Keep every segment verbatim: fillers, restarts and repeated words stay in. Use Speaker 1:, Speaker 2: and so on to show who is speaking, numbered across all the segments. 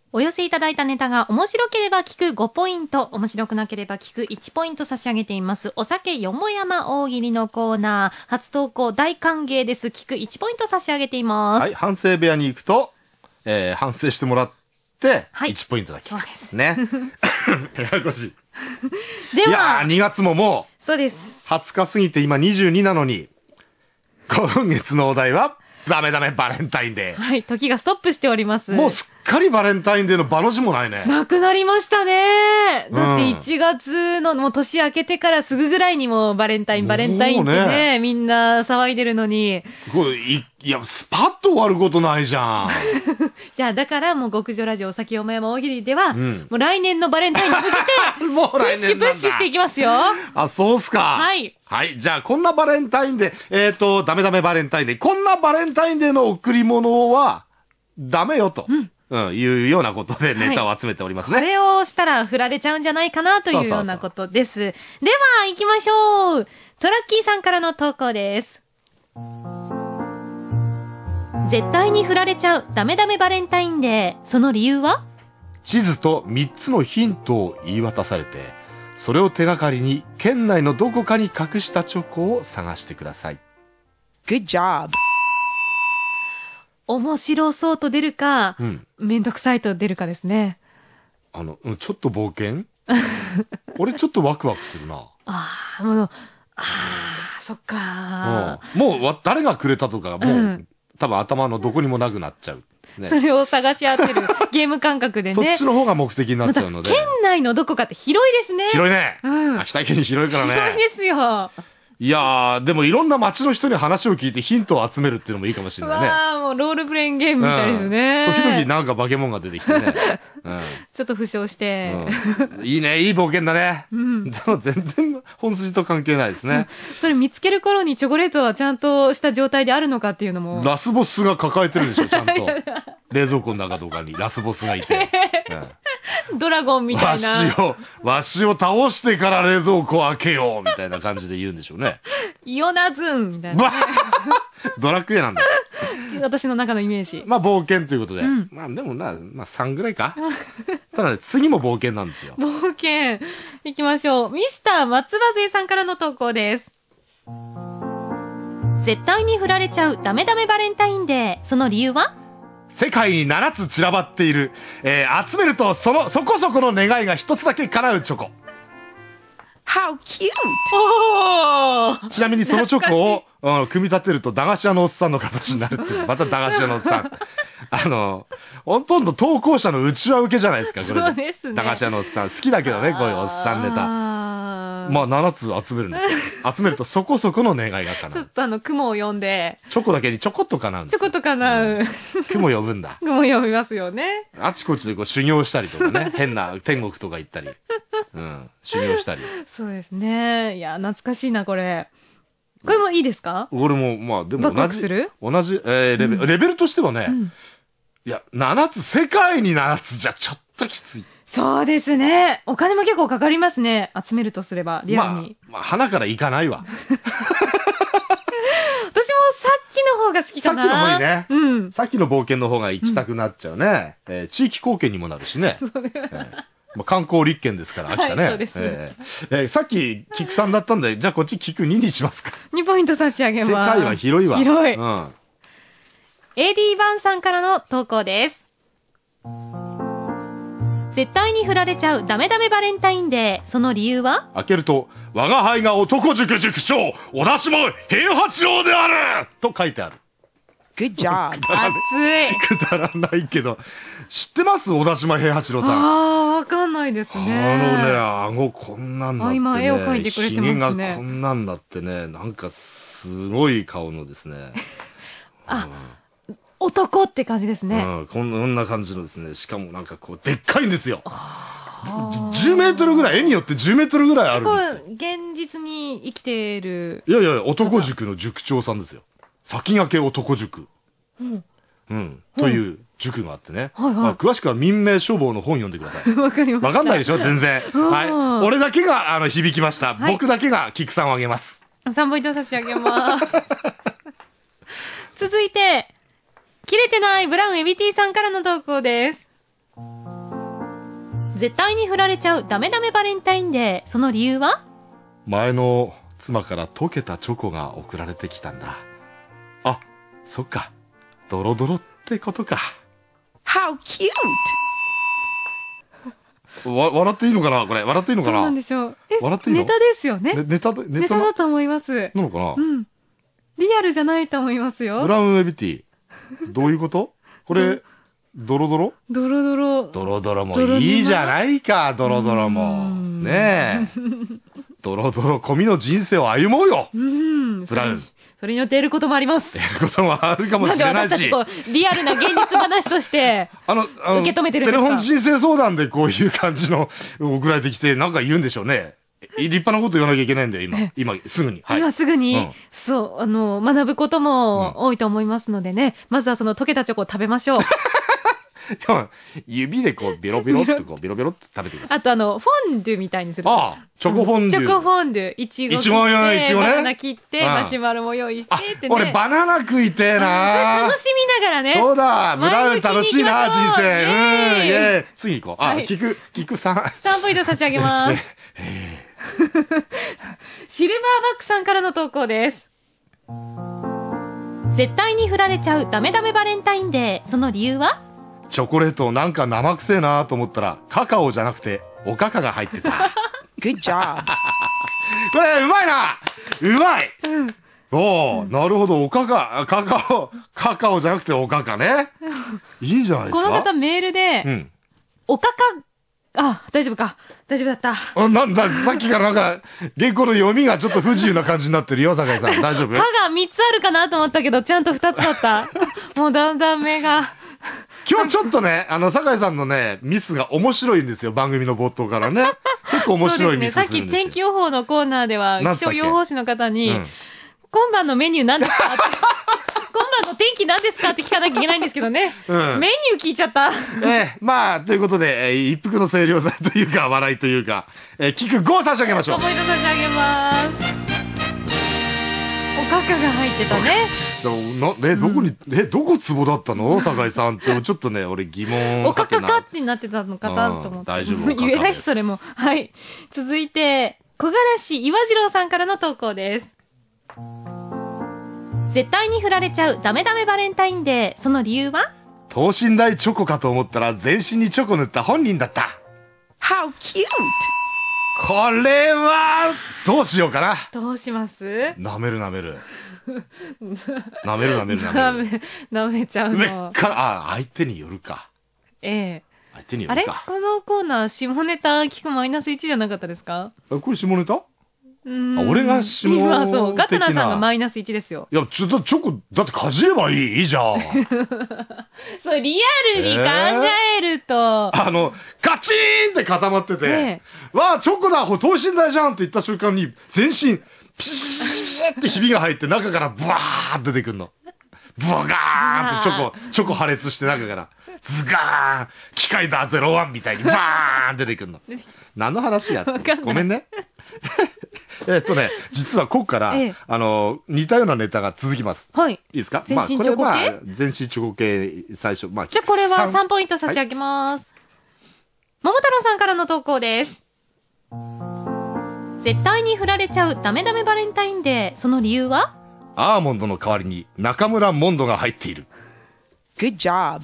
Speaker 1: お寄せいただいたネタが面白ければ聞くごポイント、面白くなければ聞くいちポイント差し上げています。お酒よもやま大喜利のコーナー、初投稿大歓迎です。聞くいちポイント差し上げています。
Speaker 2: はい、反省部屋に行くと、えー、反省してもらって、
Speaker 1: はい、
Speaker 2: いちポイントだけ。
Speaker 1: そうです。
Speaker 2: ね。ややこしい。
Speaker 1: では、
Speaker 2: いやー、にがつももう、
Speaker 1: そうです。
Speaker 2: はつか過ぎて今にじゅうになのに、今月のお題は、ダメダメバレンタインデー。
Speaker 1: はい、時がストップしております。
Speaker 2: もうすっかりバレンタインデーの場の字もないね。
Speaker 1: なくなりましたね。だっていちがつの、もう年明けてからすぐぐらいにもバレンタイン、バレンタインってね、ねみんな騒いでるのに。
Speaker 2: これい、いや、スパッと終わることないじゃん。
Speaker 1: じゃあ、だからもう極上ラジオお酒よもやま大喜利では、うん、もう来年のバレンタインに向けて、
Speaker 2: もう来年なんだ。
Speaker 1: プッシュプッシュしていきますよ。
Speaker 2: あ、そうっすか。
Speaker 1: はい。
Speaker 2: はい。じゃあ、こんなバレンタインデー、えっと、ダメダメバレンタインデー、こんなバレンタインデーの贈り物は、ダメよと。うんうん、いうようなことでネタを集めておりますね。
Speaker 1: はい、これをしたら振られちゃうんじゃないかなというようなことです。そうそうそう。では、行きましょう。トラッキーさんからの投稿です。絶対に振られちゃうダメダメバレンタインデー。その理由は？
Speaker 2: 地図とみっつのヒントを言い渡されて、それを手がかりに県内のどこかに隠したチョコを探してください。
Speaker 3: Good job。
Speaker 1: 面白そうと出るか、うん、めんどくさいと出るかですね。
Speaker 2: あの、ちょっと冒険俺ちょっとワクワクするな。
Speaker 1: ああ、もう、ああ、そっか、
Speaker 2: うん。もう、誰がくれたとか、もう、うん、多分頭のどこにもなくなっちゃう。
Speaker 1: ね、それを探し当てるゲーム感覚でね。
Speaker 2: そっちの方が目的になっちゃうので。
Speaker 1: ま、県内のどこかって広いですね。
Speaker 2: 広いね。うん、秋田県広いからね。
Speaker 1: 広いですよ。
Speaker 2: いやー、でもいろんな街の人に話を聞いてヒントを集めるっていうのもいいかもしれないね。
Speaker 1: ああ、もうロールプレインゲームみたいですね。
Speaker 2: うん、時々なんか化け物が出てきてね。うん、
Speaker 1: ちょっと負傷して、
Speaker 2: うん。いいね、いい冒険だね。うん、でも全然本筋と関係ないですね。
Speaker 1: それ見つける頃にチョコレートはちゃんとした状態であるのかっていうのも。
Speaker 2: ラスボスが抱えてるでしょ、ちゃんと。冷蔵庫の中とかにラスボスがいて。
Speaker 1: うんドラゴンみたいな。
Speaker 2: わしを、わしを倒してから冷蔵庫を開けようみたいな感じで言うんでしょうね。
Speaker 1: イオナズンみたいな、ね。
Speaker 2: ドラクエなんだ。
Speaker 1: 私の中のイメージ。
Speaker 2: まあ冒険ということで。うん、まあでもな、まあさんぐらいか。ただね、次も冒険なんですよ。
Speaker 1: 冒険。行きましょう。ミスター松葉勢さんからの投稿です。絶対に振られちゃうダメダメバレンタインデー。その理由は？
Speaker 2: 世界にななつ散らばっている、えー、集めるとそのそこそこの願いが一つだけ叶うチョコ。
Speaker 3: How cute!
Speaker 2: ちなみにそのチョコを、うん、組み立てると駄菓子屋のおっさんの形になるっていう。また駄菓子屋のおっさん。あのほとんど投稿者の内輪受けじゃないですか、これ。
Speaker 1: そうですね。
Speaker 2: 駄菓子屋のおっさん好きだけどね、こういうおっさんネタ。まあななつ集めるんですよ。集めるとそこそこの願いが叶う。
Speaker 1: ちょっとあの雲を呼んで
Speaker 2: チョコだけにちょこっと叶うんですよ。
Speaker 1: ちょこっと叶う、うん、
Speaker 2: 雲呼ぶんだ。
Speaker 1: 雲呼びますよね。
Speaker 2: あちこちでこう修行したりとかね。変な天国とか行ったり、うん、修行したり。
Speaker 1: そうですね。いや懐かしいなこれ。これもいいですか？
Speaker 2: 俺もまあでも同じ
Speaker 1: する
Speaker 2: 同じ、えー、レベル、うん、レベルとしてはね、うん、いやななつ世界にななつじゃちょっときつい。
Speaker 1: そうですね。お金も結構かかりますね。集めるとすれば、リアルに。
Speaker 2: まあ、まあ、花から行かないわ。
Speaker 1: 私もさっきの方が好きかな。
Speaker 2: さっきの方いいね。
Speaker 1: うん。
Speaker 2: さっきの冒険の方が行きたくなっちゃうね。うん、えー、地域貢献にもなるしね。そうね。えーまあ、観光立県ですから、秋田ね。はい、そうです。えーえー、さっき、菊さんだったんで、じゃあこっち菊ににしますか。
Speaker 1: にポイント差し上げます。
Speaker 2: 世界は広いわ。
Speaker 1: 広い。
Speaker 2: うん。
Speaker 1: エーディー バンさんからの投稿です。絶対に振られちゃうダメダメバレンタインデー。その理由は？
Speaker 2: 開けると、我が輩が男塾塾長、小田島平八郎であると書いてある。
Speaker 3: Good job.
Speaker 1: 熱い。
Speaker 2: くだらないけど、知ってます？小田島平八郎さん。
Speaker 1: ああ、わかんないですね。
Speaker 2: あのね、顎こんなんだってね。
Speaker 1: 今絵を描いてくれてますね。
Speaker 2: 髭がこんなんだってね、なんかすごい顔のですね。
Speaker 1: あ、うん、男って感じですね。
Speaker 2: うん、こんな感じのですね。しかもなんかこう、でっかいんですよ。じゅうメートルぐらい、絵によってじゅうメートルぐらいあるんですよ。
Speaker 1: 現実に生きている。
Speaker 2: いやいや、男塾の塾長さんですよ。先駆け男塾。うん。うん。という塾があってね。はいはい。まあ、詳しくは民命消防の本読んでください。
Speaker 1: わかりました。
Speaker 2: わかんないでしょ全然。はい。俺だけが、あの、響きました。はい、僕だけが菊さんをあげます。
Speaker 1: さんポイント差し上げます。続いて、切れてないブラウンエビティさんからの投稿です。 絶対に振られちゃうダメダメバレンタインデー。その理由は？
Speaker 2: 前の妻から溶けたチョコが送られてきたんだ。あ、そっか。ドロドロってことか。
Speaker 3: How cute!
Speaker 2: わ、笑っていいのかなこれ。笑っていいのかな
Speaker 1: どうなんでしょう。え、
Speaker 2: 笑っていいの
Speaker 1: ネタですよね。
Speaker 2: ねネタで、ネ
Speaker 1: ネ
Speaker 2: タな
Speaker 1: タだと思います。
Speaker 2: なのかな
Speaker 1: うん。リアルじゃないと思いますよ。
Speaker 2: ブラウンウェビティ。どういうことこれ、ドロドロ
Speaker 1: ドロドロ。
Speaker 2: ドロドロも
Speaker 1: ドロドロ
Speaker 2: いいじゃないか、ドロドロも。
Speaker 1: うん
Speaker 2: ねえ。ドロドロ込みの人生を歩もうよ。
Speaker 1: うん。
Speaker 2: ブラウン
Speaker 1: それそれによって得ることもあります。
Speaker 2: やることもあるかも
Speaker 1: なんで
Speaker 2: しれないし。
Speaker 1: 私たちこう、リアルな現実話として、
Speaker 2: あの、あの、
Speaker 1: 受け止めてるんですか
Speaker 2: テレフォン人生相談でこういう感じの送られてきて、なんか言うんでしょうね。立派なこと言わなきゃいけないんだよ、今。今、すぐに。はい。
Speaker 1: 今すぐに、
Speaker 2: うん
Speaker 1: そう、あの、学ぶことも多いと思いますのでね、まずはその溶けたチョコを食べましょう。
Speaker 2: でも指でこう、ビロビロってこう、ビロビロって食べてください。
Speaker 1: あとあの、フォンデュみたいにする。
Speaker 2: ああ、チョコフォンデュ。
Speaker 1: チョコフォンデュ。いちご切って。
Speaker 2: いちごよいちごね
Speaker 1: バナナ切って、
Speaker 2: うん
Speaker 1: マシュマロも用意して
Speaker 2: あ
Speaker 1: ってね。
Speaker 2: 俺バナナ食いてえ
Speaker 1: それ
Speaker 2: な
Speaker 1: 楽しみながらね。
Speaker 2: そうだ、ブラウン楽しいな、人
Speaker 1: 前向きに行きましょう
Speaker 2: 生。うん、イ
Speaker 1: イエーイ
Speaker 2: ェーイ。次行こう。あ、
Speaker 1: はい
Speaker 2: 聞く、聞くさん。
Speaker 1: さんポイント差し上げます。シルバーバックさんからの投稿です。絶対に振られちゃうダメダメバレンタインデー。その理由は？
Speaker 2: チョコレートなんか生くせえなと思ったら、カカオじゃなくて、おかかが入ってた。
Speaker 3: Good job.
Speaker 2: これ、うまいなうまい、おー、なるほど、おかか、カカオ、カカオじゃなくておかかね。いいんじゃないですか
Speaker 1: この方メールで、
Speaker 2: うん。
Speaker 1: おかか、あ、大丈夫か。大丈夫だった。
Speaker 2: あ、なんだ、さっきからなんか、原稿の読みがちょっと不自由な感じになってるよ、酒井さん。大丈夫
Speaker 1: かがみっつあるかなと思ったけど、ちゃんとふたつだった。もうだんだん目が。
Speaker 2: 今日ちょっとね、あの、酒井さんのね、ミスが面白いんですよ、番組の冒頭からね。結構面白いミスするんですよ。
Speaker 1: そうですね。さっき天気予報のコーナーでは、気
Speaker 2: 何つったっけ
Speaker 1: 象予報士の方に、
Speaker 2: うん
Speaker 1: 今晩のメニュー何ですかって。今晩の天気何ですかって聞かなきゃいけないんですけどね。
Speaker 2: うん
Speaker 1: メニュー聞いちゃった。
Speaker 2: ええまあ、ということで、えー一服の清涼剤というか、笑いというか、えー、キクごを差し上げましょう
Speaker 1: ご。ポイント差し上げます。おかかが入ってたね。
Speaker 2: でもな、え、どこに、え、どこツボだったの酒井さんって、ちょっとね、俺疑問
Speaker 1: おか
Speaker 2: はてな
Speaker 1: かかってなってたのかなと思って。
Speaker 2: うん大丈夫おかかです
Speaker 1: 言えないし、それも。はい。続いて、小柄市岩次郎さんからの投稿です。絶対に振られちゃうダメダメバレンタインデー。その理由は？
Speaker 2: 等身大チョコかと思ったら、全身にチョコ塗った本人だった。
Speaker 3: How cute!
Speaker 2: これは、どうしようかな。
Speaker 1: どうします
Speaker 2: 舐める舐める。舐める舐める舐
Speaker 1: 舐
Speaker 2: める。
Speaker 1: め、舐めちゃう
Speaker 2: 上
Speaker 1: の。
Speaker 2: から、あ、相手によるか。
Speaker 1: ええ。
Speaker 2: 相手によ
Speaker 1: あれこ
Speaker 2: るか。
Speaker 1: のコーナー、下ネタ聞くマイナスいちじゃなかったですか？
Speaker 2: えこれ下ネタ
Speaker 1: うーん
Speaker 2: あ俺が下的な
Speaker 1: 今そう、ガトナーさんがマイナスいちですよ。
Speaker 2: いや、ちょっとチョコ、だってかじればいい、いいじゃん。
Speaker 1: そう、リアルに考えると、
Speaker 2: あの、カチーンって固まってて、
Speaker 1: ね
Speaker 2: わあ、チョコだ、等身大じゃんって言った瞬間に、全身、ピシピシピシピシってひびが入って中からブワーって出てくるの。ブワガーンってチョコ、チョコ破裂して中から、ズガーン機械だゼロワンみたいにバーン出てくるの。何の話やってごめんね。えっとね、実はここから、
Speaker 1: ええ
Speaker 2: あの、似たようなネタが続きます。
Speaker 1: はい。
Speaker 2: いいですか？
Speaker 1: 全身チョコ系
Speaker 2: まあ、これまあ、全身チョコ系、最初。まあ、
Speaker 1: じゃあこれはさんポイント差し
Speaker 2: げ
Speaker 1: 上げます。桃太郎さんからの投稿です。絶対に振られちゃうダメダメバレンタインデー。その理由は？
Speaker 2: アーモンドの代わりに中村モンドが入っている。
Speaker 3: Good job.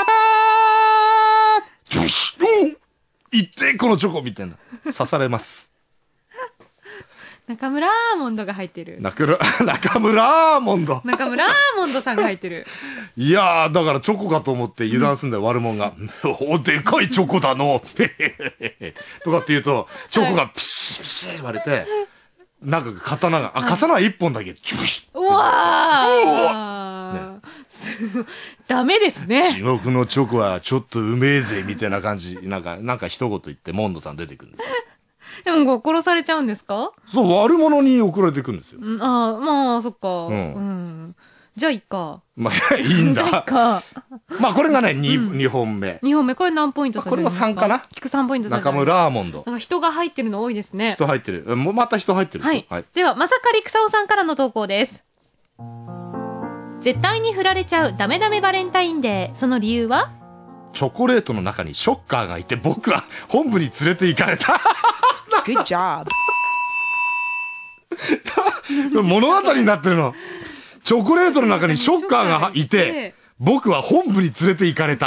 Speaker 2: ジュシッいってこのチョコみたいな。刺されます。
Speaker 1: 中村アーモンドが入ってる。
Speaker 2: 中村、中村アーモンド。
Speaker 1: 中村アーモンドさんが入ってる。
Speaker 2: いやー、だからチョコかと思って油断すんだよ、悪者が。お、でかいチョコだの。へへへへとかって言うと、チョコがピシッピシッ割れて、なんか刀が、あ、刀は一本だけ、ジュシッ
Speaker 1: うわー、すごいダメですね。
Speaker 2: 地獄のチョコはちょっとうめえぜ、みたいな感じ。なんか、なんか一言言って、モンドさん出てくるんですよ。
Speaker 1: でもこう殺されちゃうんですか？
Speaker 2: そう、悪者に送られてくるんですよ。
Speaker 1: うん、ああ、まあ、そっか。
Speaker 2: ん
Speaker 1: うん。じゃあいいか。
Speaker 2: まあ、いいん
Speaker 1: じゃあいい
Speaker 2: だ。
Speaker 1: か。
Speaker 2: まあ、これがね、に、二本目。
Speaker 1: にほんめ、これ何ポイント差し上げますか？
Speaker 2: これはさんかな
Speaker 1: 聞くさんポイント差し上げ
Speaker 2: 中
Speaker 1: ます。
Speaker 2: 村アーモンド。
Speaker 1: なんか人が入ってるの多いですね。
Speaker 2: 人入ってる。もうまた人入ってる。
Speaker 1: はい。では、まさかりくさおさんからの投稿です。絶対に振られちゃうダメダメバレンタインデー。その理由は？
Speaker 2: チョコレートの中にショッカーがいて、僕は本部に連れて行かれた。
Speaker 3: Good job.
Speaker 2: 物語になってるの。チョコレートの中にショッカーがいて、僕は本部に連れて行かれた。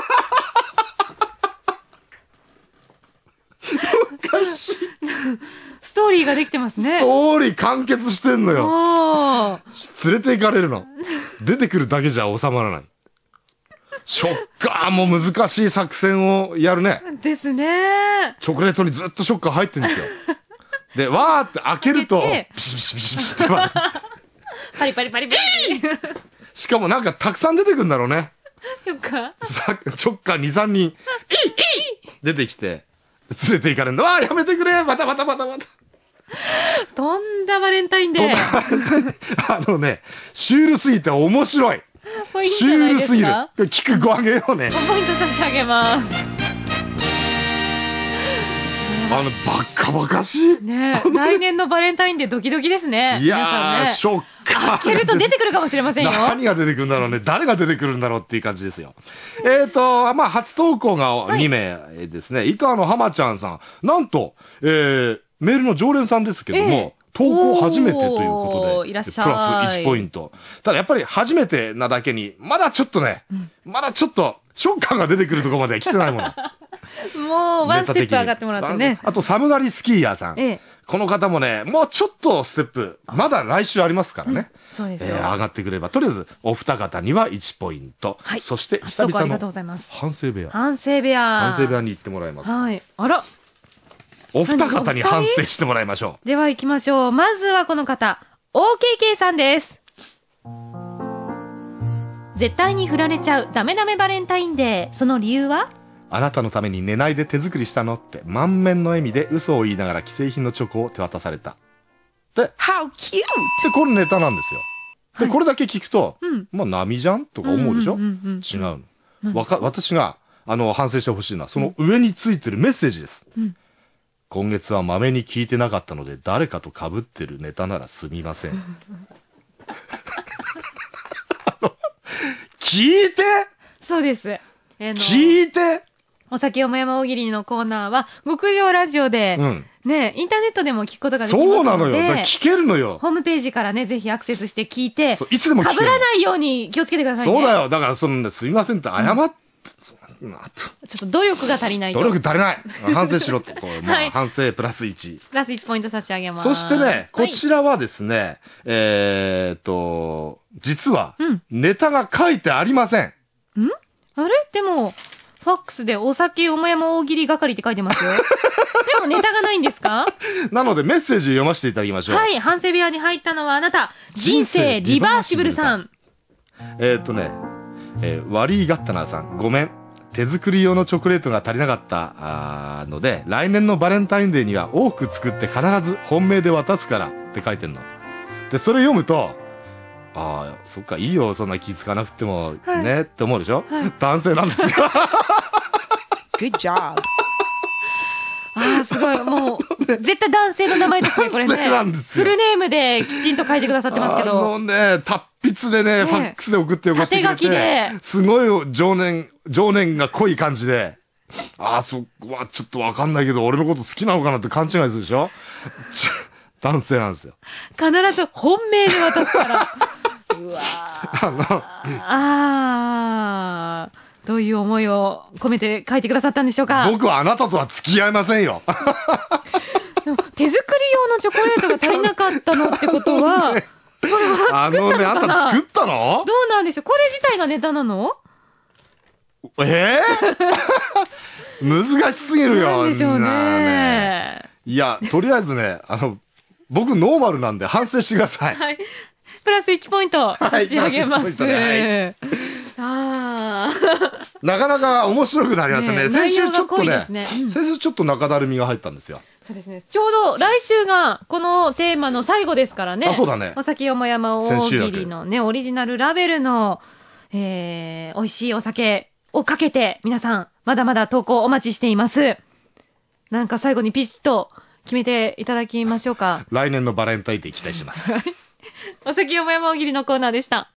Speaker 2: おかしい。
Speaker 1: ストーリーができてますね。
Speaker 2: ストーリー完結してんのよ。
Speaker 1: おー。
Speaker 2: 連れて行かれるの。出てくるだけじゃ収まらない。ショッカーも難しい作戦をやるね。
Speaker 1: ですね。
Speaker 2: チョコレートにずっとショッカー入ってるんですよ。で、わーって開けると、
Speaker 1: 開けて
Speaker 2: ピシピシピシピシって割る。
Speaker 1: パリパリパリパリ。
Speaker 2: しかもなんかたくさん出てくるんだろうね。
Speaker 1: ショッカー
Speaker 2: さチョッカーに、さんにん、いいいい出てきて、連れて行かれるんだ。わーやめてくれまたまたまたまた。
Speaker 1: とんだバレンタインデー。
Speaker 2: あのね、シュールすぎて面白い。
Speaker 1: ポイント
Speaker 2: シ
Speaker 1: じゃない
Speaker 2: ュールすぎる。
Speaker 1: ですか。
Speaker 2: 聞くごあげようね。
Speaker 1: ごポイント差し上げます。
Speaker 2: あの、バッカバカしい。
Speaker 1: ねえ、来年のバレンタインデードキドキですね。
Speaker 2: いや
Speaker 1: 皆さん
Speaker 2: ー、
Speaker 1: ね。
Speaker 2: ショッカー。
Speaker 1: 開けると出てくるかもしれませんよ。
Speaker 2: 何が出てくるんだろうね。誰が出てくるんだろうっていう感じですよ。えっと、まあ、初投稿がにめいですね。以下の浜ちゃんさん。なんと、えー、メールの常連さんですけども、
Speaker 1: ええ
Speaker 2: 投稿初めてということで、
Speaker 1: おーいらっしゃい
Speaker 2: プラスいちポイント。ただやっぱり初めてなだけに、まだちょっとね、まだちょっと、ショッカーが出てくるところまでは来てないもの。
Speaker 1: もうワンステップ上がってもらってね。
Speaker 2: あと、寒がりスキーヤーさん。
Speaker 1: ええ
Speaker 2: この方もね、もうちょっとステップ、まだ来週ありますからね。
Speaker 1: そうですよ。
Speaker 2: えー上がってくれば、とりあえず、お二方にはいちポイント。
Speaker 1: はい
Speaker 2: そして、
Speaker 1: 初
Speaker 2: 久々
Speaker 1: 投稿ありがとうご
Speaker 2: の
Speaker 1: ざいます。
Speaker 2: 反省部屋。
Speaker 1: 反省部屋。
Speaker 2: 反省部屋に行ってもらいます。
Speaker 1: はい。あら。
Speaker 2: お二方に反省してもらいましょ
Speaker 1: では行きましょう。まずはこの方、オーケーケー さんです。絶対に振られちゃうダメダメバレンタインデー。その理由は？
Speaker 2: う。あなたのために寝ないで手作りしたのって満面の笑みで嘘を言いながら既製品のチョコを手渡された。で、
Speaker 3: How cute.
Speaker 2: でこれネタなんですよ。で、これだけ聞くと、
Speaker 1: うん
Speaker 2: まあ波じゃんとか思うでしょ、
Speaker 1: うんうんうんうん
Speaker 2: 違うの。わか、私が、あの、反省してほしいのは、その上についてるメッセージです。
Speaker 1: うん
Speaker 2: 今月はまめに聞いてなかったので、誰かと被ってるネタならすみません。あの聞いて
Speaker 1: そうです。えーの
Speaker 2: 聞いて
Speaker 1: お酒よもやま大喜利のコーナーは、極上ラジオで、
Speaker 2: うん。
Speaker 1: ね、インターネットでも聞くことができますので。
Speaker 2: そうなのよ。だから聞けるのよ。
Speaker 1: ホームページからね、ぜひアクセスして聞いて、
Speaker 2: そういつでも聞ける
Speaker 1: 被らないように気をつけてくださいね。
Speaker 2: そうだよ。だから、そのね、すみませんって謝って、そうなと
Speaker 1: ちょっと努力が足りないと。
Speaker 2: 努力足りない。反省しろって。こうまあ
Speaker 1: はい
Speaker 2: 反省プラスいち。
Speaker 1: プラスいちポイント差し上げます。
Speaker 2: そしてね、こ
Speaker 1: はい
Speaker 2: ちらはですね、えーっと、実は
Speaker 1: うん、
Speaker 2: ネタが書いてありません。
Speaker 1: あれでも、ファックスでお酒おもやま大喜利係って書いてますよ。でもネタがないんですか？
Speaker 2: なのでメッセージ読ませていただきましょう。
Speaker 1: はい、反省部屋に入ったのはあなた、人生リバーシブルさん。
Speaker 2: えーっとね、えー、悪いガッタナーさん、ごめん。手作り用のチョコレートが足りなかったあーので、来年のバレンタインデーには多く作って必ず本命で渡すからって書いてんの。で、それ読むと、ああ、そっか、いいよ、そんな気付かなくても、
Speaker 1: はい
Speaker 2: ね、って思うでしょ、
Speaker 1: はい
Speaker 2: 男性なんですよ。
Speaker 3: Good job.
Speaker 1: ああ、すごい。もう、絶対男性の名前ですね、これね。
Speaker 2: 男性なんですよ
Speaker 1: フルネームできちんと書いてくださってますけ
Speaker 2: あ
Speaker 1: ど。
Speaker 2: のね、達筆でね、
Speaker 1: ね
Speaker 2: ファックスで送ってよこしてくれ
Speaker 1: 縦書きで
Speaker 2: て、すごい情念、情念が濃い感じで、ああ、そっわ、ちょっとわかんないけど、俺のこと好きなのかなって勘違いするでしょちょ男性なんですよ。
Speaker 1: 必ず本命で渡すから。うわ
Speaker 2: あの、
Speaker 1: あー。どういう思いを込めて書いてくださったんでしょうか？
Speaker 2: 僕はあなたとは付き合いませんよ。
Speaker 1: でも手作り用のチョコレートが足りなかったのってことは、これは
Speaker 2: あのね、あんた作ったの
Speaker 1: どうなんでしょう？これ自体がネタなの？
Speaker 2: ええ難しすぎるよ。
Speaker 1: なんでしょう
Speaker 2: なあ
Speaker 1: ね。
Speaker 2: いや、とりあえずね、あの、僕ノーマルなんで反省してください。
Speaker 1: はい。プラスいちポイント差し上げま
Speaker 2: はい
Speaker 1: す。
Speaker 2: プラスいちポイント
Speaker 1: ああ。
Speaker 2: なかなか面白くなりましたね。
Speaker 1: ねえ
Speaker 2: 先週ちょっとね
Speaker 1: 内容が濃いですねうん
Speaker 2: 先週ちょっと中だるみが入ったんですよ。
Speaker 1: そうですね。ちょうど来週がこのテーマの最後ですからね。
Speaker 2: あそうだね
Speaker 1: お酒よもやま大喜利のね、オリジナルラベルの、えー、美味しいお酒をかけて、皆さん、まだまだ投稿お待ちしています。なんか最後にピシッと決めていただきましょうか。
Speaker 2: 来年のバレンタインデー期待してます。
Speaker 1: お酒よもやま大喜利のコーナーでした。